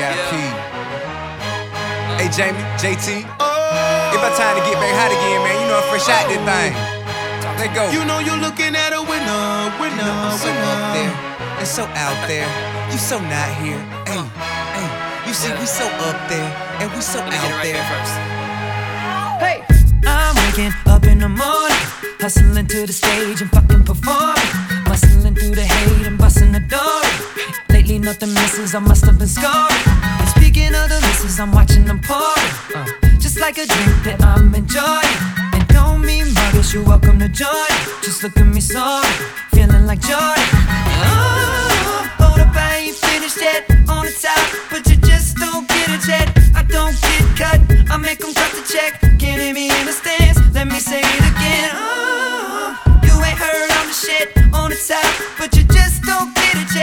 VIP. Hey Jamie, JT. It's about time to get back hot again, man. You know I'm fresh out this thing. Let go. You know you're looking at a winner, You know I'm so up there and so out there. You so not here. Hey, hey. You see, we so up there and we so out there. Hey, I'm waking up in the morning, hustling to the stage and fucking performing, muscling through the hate and busting the door. Lately nothing misses, I must have been scoring. And speaking of the misses, I'm watching them pouring, just like a drink that I'm enjoying. And don't mean muggish, you're welcome to join. Just look at me sorry, feeling like Jordan.